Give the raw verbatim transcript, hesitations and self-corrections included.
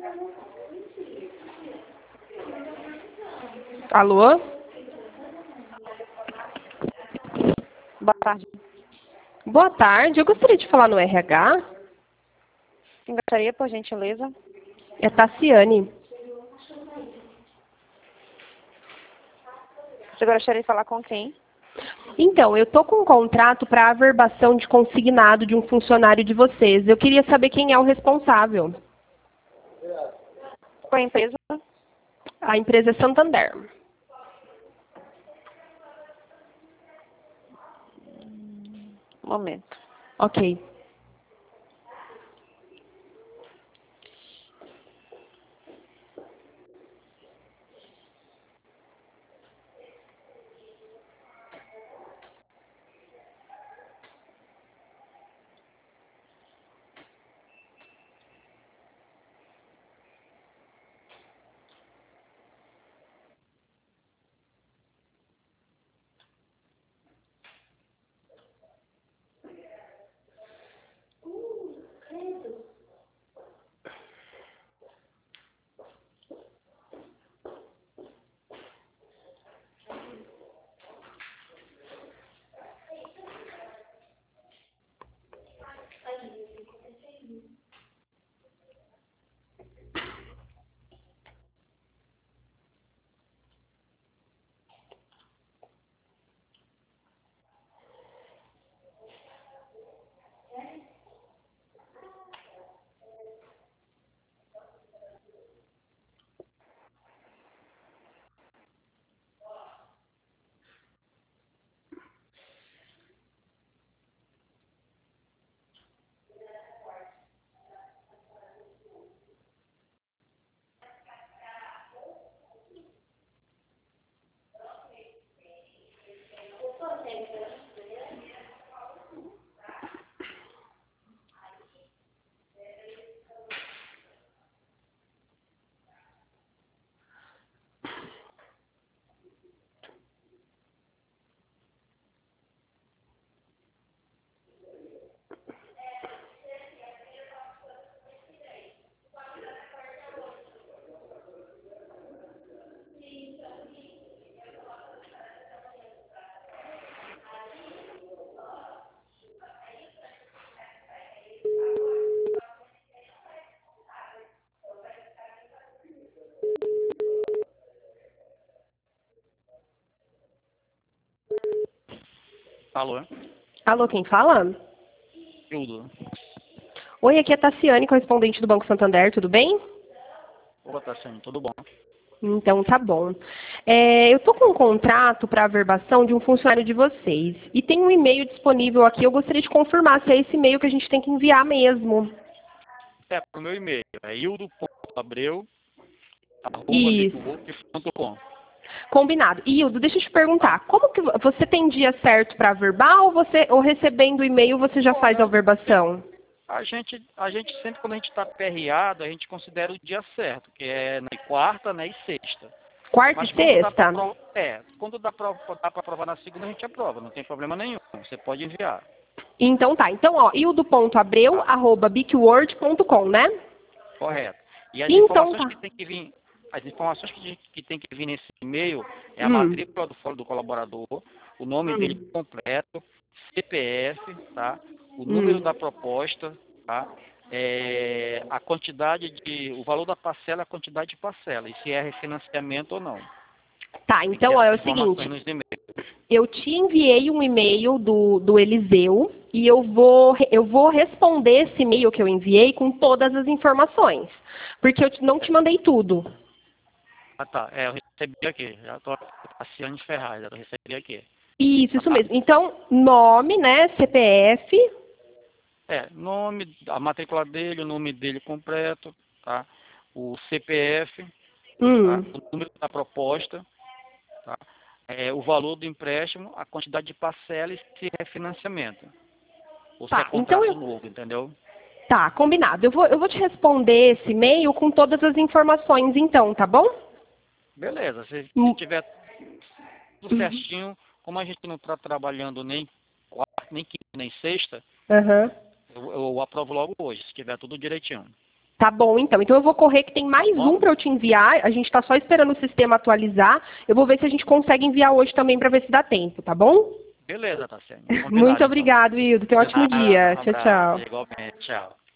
Alô? Boa tarde. Boa tarde, eu gostaria de falar no R H. Quem gostaria, por gentileza? É Tassiane. Você gostaria de falar com quem? Então, eu tô com um contrato para averbação de consignado de um funcionário de vocês. Eu queria saber quem é o responsável. Qual é a empresa? A empresa é Santander. Um momento. Ok. Alô? Alô, quem fala? Tudo. Oi, aqui é Tassiane, correspondente do Banco Santander, tudo bem? Opa, Tassiane, tudo bom? Então, tá bom. É, eu tô com um contrato para averbação de um funcionário de vocês. E tem um e-mail disponível aqui, eu gostaria de confirmar se é esse e-mail que a gente tem que enviar mesmo. É, pro meu e-mail, é ildo ponto abreu arroba Isso. bitwork ponto com. Combinado. Ildo, deixa eu te perguntar, Tá? como que vo- você tem dia certo para averbar ou você ou recebendo o e-mail você já faz a Olha, averbação? a gente, a gente sempre, quando a gente está perreado, a gente considera o dia certo, que é na quarta, né, e sexta. Quarta Mas e quando dá para sexta? é, quando dá para aprovar na segunda, a gente aprova, não tem problema nenhum. Você pode enviar. Então tá. Então, ó, ildo ponto abreu Tá? arroba bicword ponto com, né? Correto. E as Então informações tá. que tem que vir, as informações que, que tem que vir nesse e-mail é a Hum, matrícula do fórum do colaborador, o nome dele hum, completo, C P F, tá? O número hum. da proposta, tá? É, a quantidade de, o valor da parcela, a quantidade de parcela, e se é refinanciamento ou não. Tá, Tem que ter então ó, é essas o informações seguinte, nos e-mails. eu te enviei um e-mail do, do Eliseu e eu vou, re- eu vou responder esse e-mail que eu enviei com todas as informações. Porque eu te- não te mandei tudo. Ah, tá. É, eu recebi aqui. Já estou Tassiane Ferraz, já recebi aqui. Isso, isso Tá? mesmo. Então, nome, né, C P F. É, nome, a matrícula dele, o nome dele completo, tá? O C P F, tá? Hum. O número da proposta, tá? É, o valor do empréstimo, a quantidade de parcelas e se é financiamento. Ou se é Tá, então contrato eu. novo, entendeu? Tá, combinado. Eu vou, eu vou te responder esse e-mail com todas as informações, então, tá bom? Beleza, se, se Hum, tiver tudo uhum. certinho, como a gente não está trabalhando nem quarta, nem quinta, nem sexta, Aham. eu, eu aprovo logo hoje, se tiver tudo direitinho. Tá bom, então. Então eu vou correr que tem mais Bom. um para eu te enviar. A gente está só esperando o sistema atualizar. Eu vou ver se a gente consegue enviar hoje também para ver se dá tempo, tá bom? Beleza, Tassiane. Muito Combinado, então. obrigado, Hildo. Tenha um ótimo Ah, dia. um Tchau, abraço, tchau. Igualmente, tchau.